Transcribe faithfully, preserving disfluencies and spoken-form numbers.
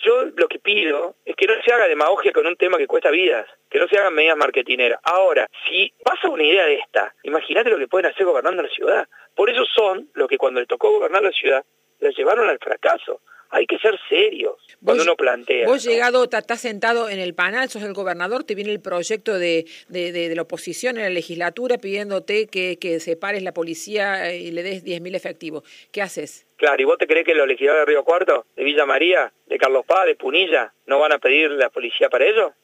yo lo que pido es que no se haga demagogia con un tema que cuesta vidas, que no se hagan medidas marketineras. Ahora, si pasa una idea de esta, imagínate lo que pueden hacer gobernando la ciudad. Por eso son los que cuando les tocó gobernar la ciudad, la llevaron al fracaso. Hay que ser serios cuando vos, uno plantea. Vos ¿no? llegado, estás sentado en el panel, sos el gobernador, te viene el proyecto de, de, de, de la oposición en la legislatura pidiéndote que, que separes la policía y le des diez mil efectivos. ¿Qué haces? Claro, ¿y vos te creés que los legisladores de Río Cuarto, de Villa María, de Carlos Paz, de Punilla, no van a pedir la policía para ello?